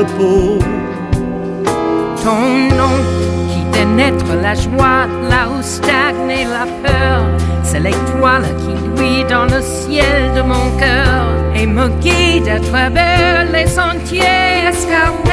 peau. Ton nom qui pénètre la joie, là où stagne la peur, c'est l'étoile qui brille dans le ciel de mon cœur et me guide à travers les sentiers escarpés.